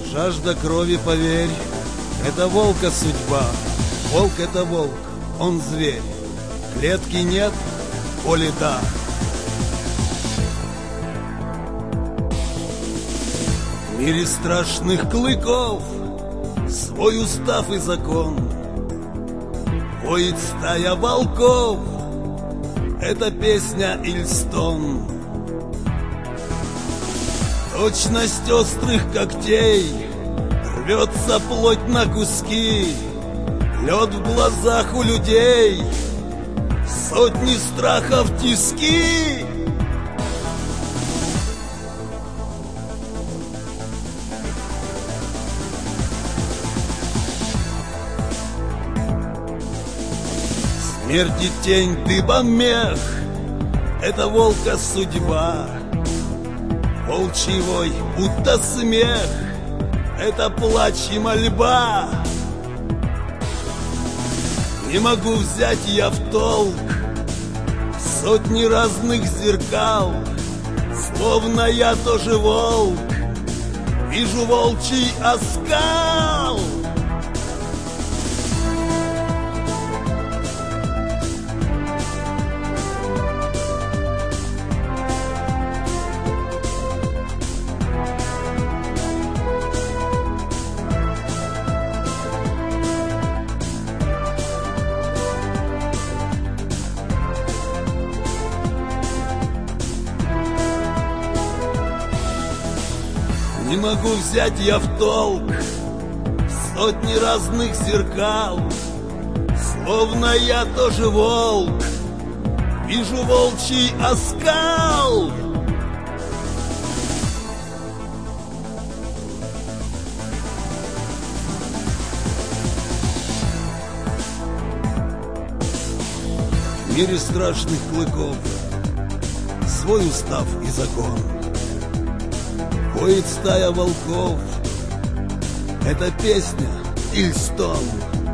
Жажда крови, поверь, это волка судьба. Волк — это волк, он зверь. Клетки нет, поле да. В мире страшных клыков свой устав и закон. Воет стая волков, это песня или стон. Точность острых когтей рвется плоть на куски. Лед в глазах у людей, сотни страхов тиски. Смерти тень, дыбом мех, это волка судьба. Волчий вой, будто смех, это плач и мольба. Не могу взять я в толк сотни разных зеркал, словно я тоже волк, вижу волчий оскал. Не могу взять я в толк сотни разных зеркал, словно я тоже волк, вижу волчий оскал. В мире страшных клыков свой устав и закон. Воет стая волков, это песня или стон.